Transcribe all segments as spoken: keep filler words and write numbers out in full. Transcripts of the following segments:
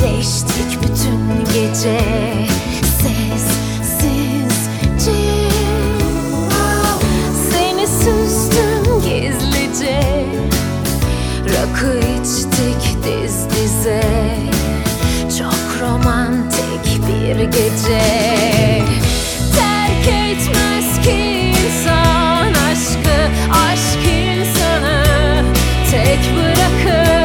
geçtik bütün gece sessizce. Seni süzdüm gizlice, rakı içtik diz dize. Çok romantik bir gece. Terk etmez ki insan aşkı, aşk insanı tek bırakır.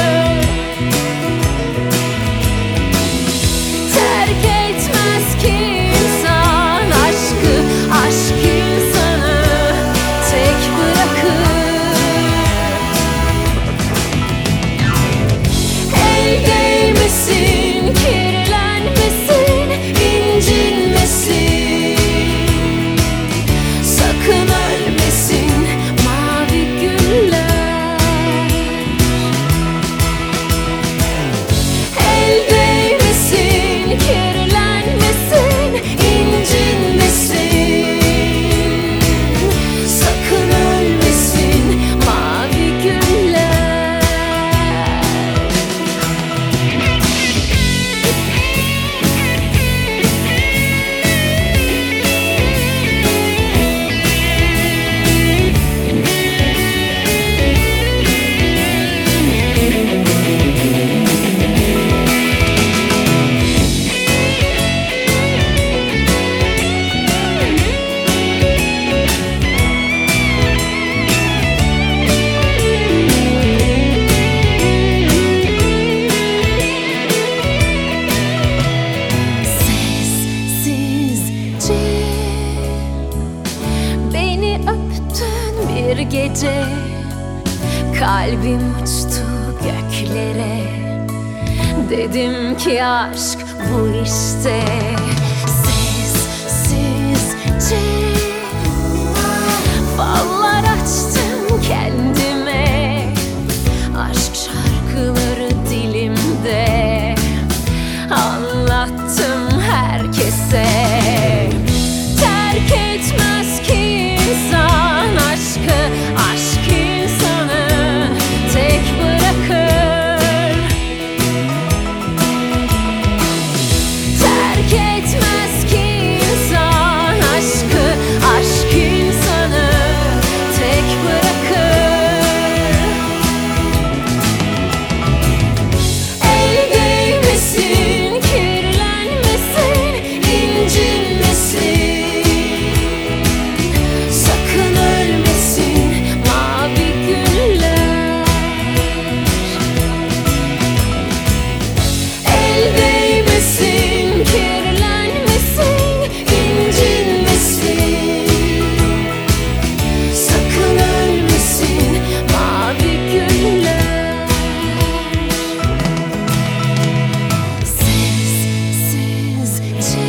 Terk etmez ki insan aşkı, aşk insanı tek bırakır. El değmesin, kirlenmesin, incinmesin. Sakın ölmesin mavi güller. El değmesin, kirlenmesin, incinmesin. Sakın ölmesin mavi güller. Sessizce beni öptün bir gece, kalbim uçtu göklere. Dedim ki aşk bu işte. Sessizce fallar açtım kendime, aşk şarkıları dilimde anlattım herkese. Terk etmez ki insan aşkı, aşk insanı tek bırakır. Terk etmez ki insan aşkı, aşk insanı tek bırakır. El değmesin, kirlenmesin, incinmesin. Sakın ölmesin mavi güller. El değmesin, kirlenmesin, incinmesin. Sakın ölmesin mavi güller. Sessizce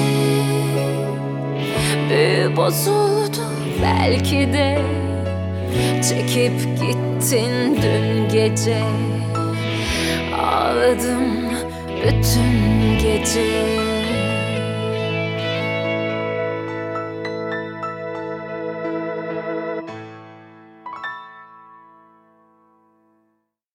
büyü bozuldu belki de, çekip gittin dün gece. Ağladım bütün gece.